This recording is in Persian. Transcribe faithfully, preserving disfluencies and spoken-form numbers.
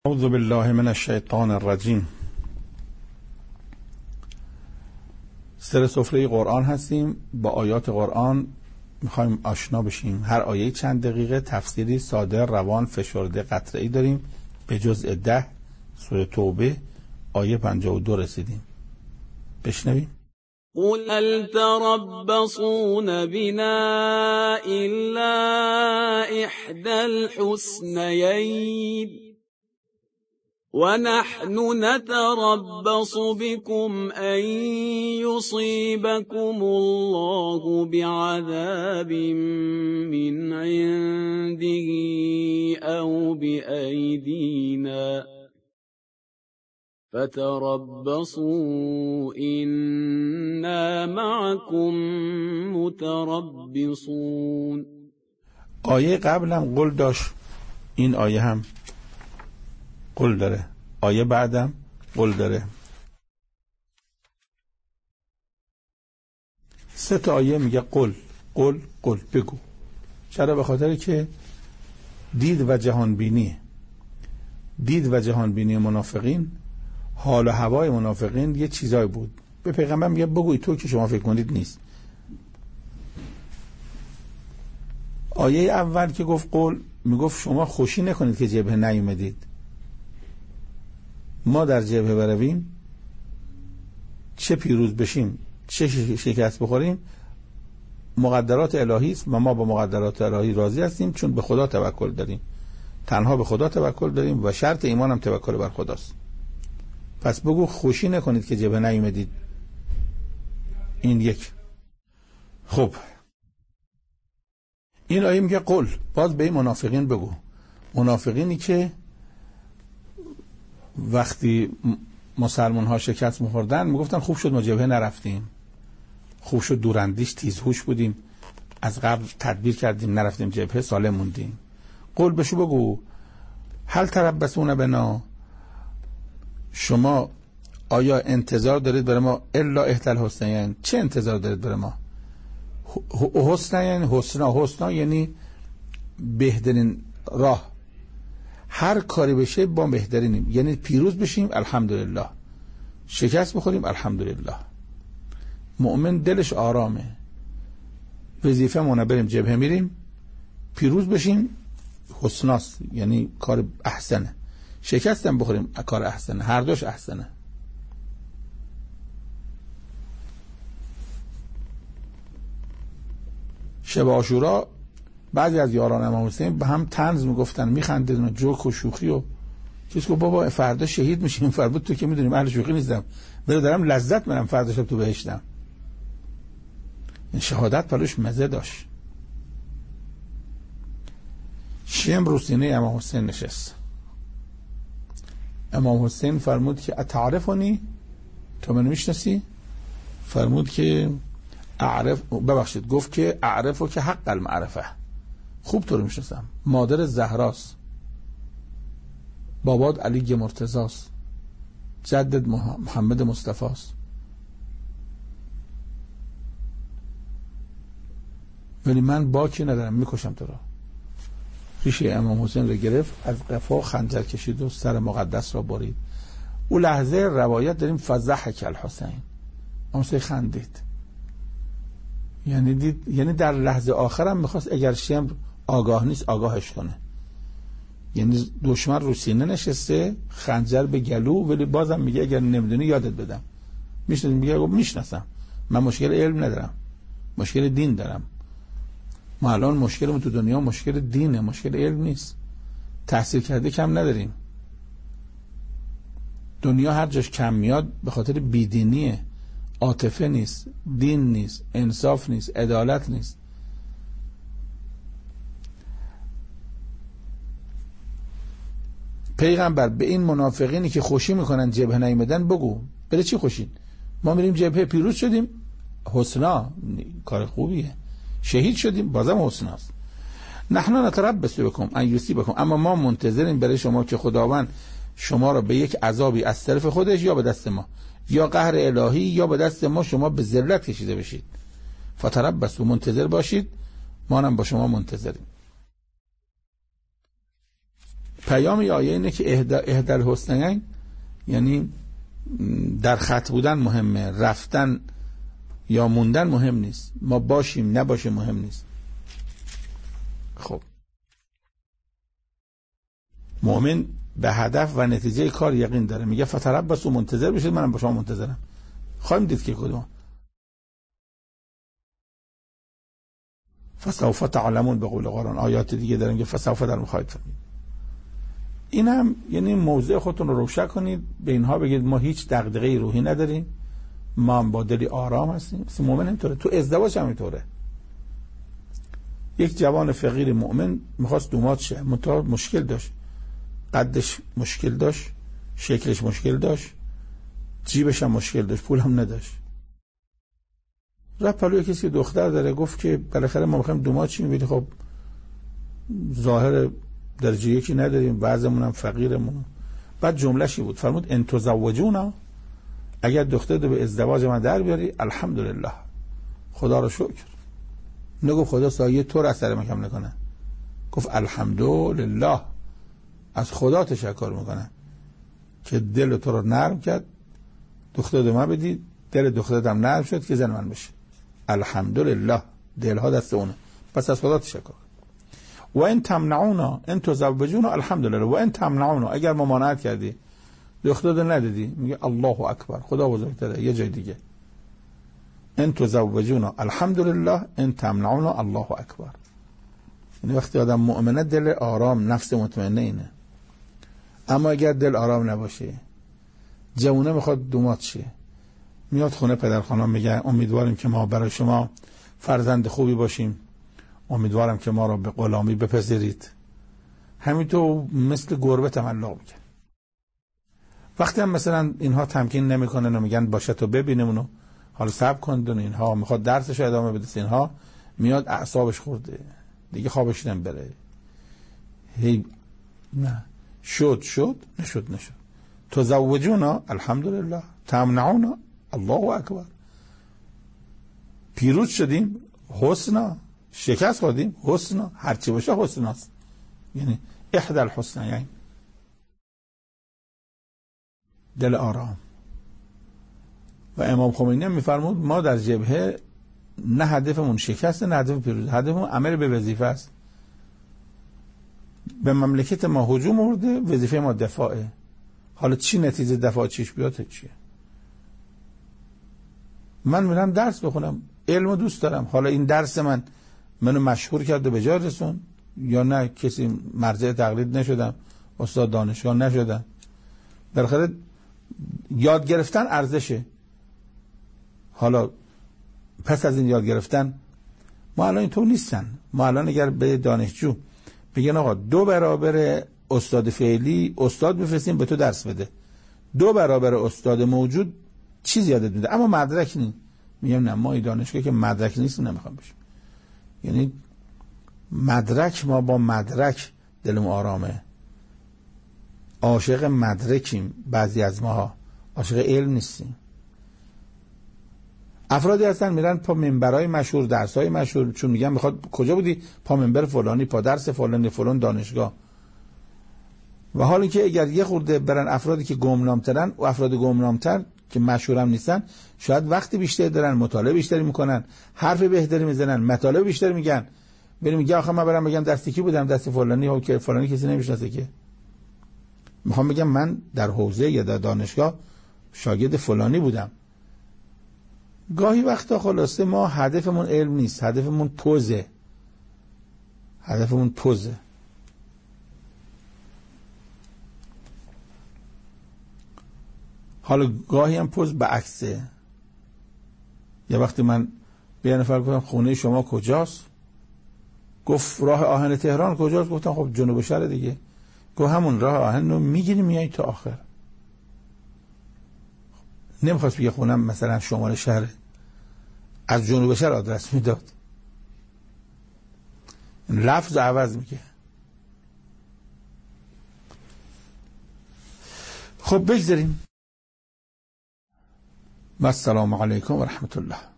اعوذ بالله من الشیطان الرجیم. سر سفره قرآن هستیم، با آیات قرآن میخوایم آشنا بشیم. هر آیه چند دقیقه تفسیری ساده، روان، فشرده، قطعی داریم. به جزء ده سوره توبه آیه پنجاه و دو رسیدیم. بشنویم. قل هل تربصون بنا إلا إحدى الحسنيين ونحن نتربص بكم أن يصيبكم الله بعذاب من عنده أو بأيدينا فتربصوا إنا معكم متربصون. آیه قبلم قل داشت، این آیه هم قل داره، آیه بعدم قل داره. سه تا آیه میگه قل قل قل بگو. چرا؟ به خاطر که دید و جهان بینی دید و جهان بینی منافقین، حال و هوای منافقین یه چیزایی بود. به پیغمبر میگه بگوی تو که شما فکر کنید نیست. آیه اول که گفت قل، میگفت شما خوشی نکنید که جبهه نیومدید. ما در جبهه برویم، چه پیروز بشیم چه شکست بخوریم، مقدرات الهی است و ما با مقدرات الهی راضی هستیم، چون به خدا توکل داریم. تنها به خدا توکل داریم و شرط ایمان هم توکل بر خداست. پس بگو خوشی نکنید که جبهه نیومدید. این یک. خب این آیه میگه قل، باز به این منافقین بگو. منافقینی که وقتی مسلمان ها شکست می‌خوردن میگفتن خوب شد ما جبهه نرفتیم، خوب شد دوراندیش تیزهوش بودیم، از قبل تدبیر کردیم نرفتیم جبهه، سالم موندیم. قل بشو بگو هل تربصون بنا، شما آیا انتظار دارید برای ما الا احدی الحسنیین؟ چه انتظار دارید برای ما؟ حسنیین، حسنا حسنا یعنی بهترین راه، هر کاری بشه با بهترینیم، یعنی پیروز بشیم الحمدلله، شکست بخوریم الحمدلله. مؤمن دلش آرامه، وظیفه مونه بریم جبهه میریم، پیروز بشیم حسناست، یعنی کار احسنه، شکستم بخوریم کار احسنه، هر دوش احسنه. شب عاشورا بعضی از یاران امام حسین به هم طنز میگفتن، میخندیدن، جوک و شوخی و چیز که بابا فردا شهید میشیم. فرمود تو که میدونیم اهل شوخی نیستم، ولی دارم لذت میبرم فردا شب تو بهشتم. این شهادت پلوش مزه داشت. شم رو سینه امام حسین نشست. امام حسین فرمود که اتعرفونی، تو منو میشناسی؟ فرمود که اعرف، ببخشید گفت که اعرفو که حق المعرفه، خوب تو رو میشناسم، مادر زهراست، بابات علی مرتضاست، جدد محمد مصطفی است، ولی من باکی ندارم، میکشم تو رو. ریشه امام حسین رو گرفت، از قفا خنجر کشید و سر مقدس را برید. او لحظه روایت داریم فضحک الحسین، امام حسین خندید، یعنی دید، یعنی در لحظه آخرم میخواست اگر شمر آگاه نیست آگاهش کنه. یعنی دشمن رو سینه نشسته، خنجر به گلو، ولی بازم میگه اگر نمیدونی یادت بدم. میشناسم؟ میگه میشناسم، من مشکل علم ندارم، مشکل دین دارم. ما الان مشکلمون تو دنیا مشکل دینه، مشکل علم نیست. تحصیل کرده کم نداریم. دنیا هر جاش کم میاد به خاطر بیدینیه، عاطفه نیست، دین نیست، انصاف نیست، عدالت نیست. پیغمبر به این منافقینی که خوشی میکنن جبهه نیومدن بگو، بله چی خوشید؟ ما میریم جبهه پیروز شدیم، حسنا، کار خوبیه، شهید شدیم بازم حسناست. نحن نتربص بكم ان یصیبکم، اما ما منتظریم برای شما که خداوند شما را به یک عذابی از طرف خودش یا به دست ما، یا قهر الهی یا به دست ما شما به ذلت کشیده بشید. فتربصوا، منتظر باشید، ما هم با شما منتظریم. پیام آیه اینه که اهدر الحسنین یعنی در خط بودن مهمه، رفتن یا موندن مهم نیست، ما باشیم نباشیم مهم نیست. خب مؤمن به هدف و نتیجه کار یقین داره، میگه فتربصوا منتظر بشید، منم با شما منتظرم. خواهیم دید که کدوم. فسوف تعلمون به قول قرآن. آیات دیگه دارن که فسوف در میخواید فهمید. این هم یعنی موضع خودتون رو روشن کنید، به اینها بگید ما هیچ دغدغه روحی نداریم، ما هم با دلی آرام هستیم. مثل مؤمن اینطوره، تو ازدواج هم اینطوره. یک جوان فقیر مؤمن میخواست دومات شه، منتها مشکل داشت، قدش مشکل داشت، شکلش مشکل داشت، جیبش هم مشکل داشت، پول هم نداشت. رفت پلوی کسی که دختر داره، گفت که بالاخره ما میخوایم دومات شیم، ولی خب ظاهر درجه یکی نداریم، وضعمون هم فقیرمون. بعد جمله‌شی بود، فرمود ان تزوجونا، اگر دختر رو به ازدواج من در بیاری الحمدلله، خدا رو شکر. نگو خدا سایه تو رو از سر من کم نکنه، گفت الحمدلله، از خدا تشکر میکنم که دل تو رو نرم کرد، دختر رو من بدید، دل دخترت هم نرم شد که زن من بشه. الحمدلله، دلها دست اونه، پس از خدا تشکر. و ان تمنعونا ان تزوجونا الحمدلله، و ان تمنعونا، اگر ممانعت کردی دختر رو ندادی، میگه الله اکبر، خدا بزرگتره. یه جای دیگه ان تزوجونا الحمدلله، ان تمنعونا الله اکبر. یعنی وقتی آدم مؤمنه دل آرام، نفس مطمئنه اینه. اما اگر دل آرام نباشه، جوونه میخواد دومات شه، میاد خونه پدر خانم میگه امیدواریم که ما برای شما فرزند خوبی باشیم، امیدوارم که ما رو به غلامی بپذیرید، همینطور مثل گربه تملق میگه. وقتی هم مثلا اینها تمکین نمیکنن و میگن باشه تو ببینیم اونو، حالا صبر کن، دون اینها میخواد درسش ادامه بده، اینها میاد اعصابش خورده دیگه، خوابش نمیبره، هی نه شد شد نشد نشد. تزوجونا الحمدلله، تمنعونا الله اکبر. پیروز شدیم حسنا، شکست خوردیم حسنا، هرچی باشه حسناست، یعنی احدى الحسنیین. دل آرام. و امام خمینی میفرمود ما در جبهه نه هدفمون شکست، نه هدف پیروزی، هدفمون عمل به وظیفه است. به مملکت ما هجوم آورده، وظیفه ما دفاعه. حالا چی نتیجه دفاع چیش بیاد چیه؟ من میرم درس بخونم، علمو دوست دارم، حالا این درس من منو مشهور کرد و به جا رسون، یا نه کسی مرجع تقلید نشدم، استاد دانشگاه نشدم. بالاخره یاد گرفتن ارزشه. حالا پس از این یاد گرفتن، ما الان اینطور نیستن. ما الان اگر به دانشجو بگن آقا دو برابر استاد فعلی استاد بفرستیم به تو درس بده، دو برابر استاد موجود چیز یادت میده، اما مدرک نیست، میگم نه، ما این دانشگاه که مدرک نیست نمیخوام بشیم. یعنی مدرک، ما با مدرک دلم آرامه، عاشق مدرکیم. بعضی از ماها عاشق علم نیستیم. افرادی هستن میرن پا منبرهای مشهور، درسهای مشهور، چون میگن میخواد کجا بودی؟ پا منبر فلانی، پا درس فلانی، فلان دانشگاه. و حالا که اگر یه خورده برن افرادی که گمنامترن و افراد گمنامتر که مشهورم نیستن، شاید وقتی بیشتر دارن، مطالعه بیشتری میکنن، حرف بهتری میزنن، مطالب بیشتر میگن. بریم میگه آخه من برام بگم دستی کی بودم، دست فلانی ها، که فلانی کسی نمیشناسه که. میخوام بگم من در حوزه یا در دانشگاه شاگرد فلانی بودم. گاهی وقتا خلاصه ما هدفمون علم نیست، هدفمون پوزه، هدفمون پوزه. حالا گاهی هم پوز به عکسه. یه وقتی من به یه نفر گفتم خونه شما کجاست؟ گفت راه آهن تهران. کجاست؟ گفتم خب جنوب شهر دیگه. گفت همون راه آهن رو میگیری میای تا آخر. نمیخواست بگه خونم مثلا شمال شهر، از جنوب شهر آدرس میداد. لفظ عوض میگه. خب بگذاریم. السلام علیکم و رحمت الله.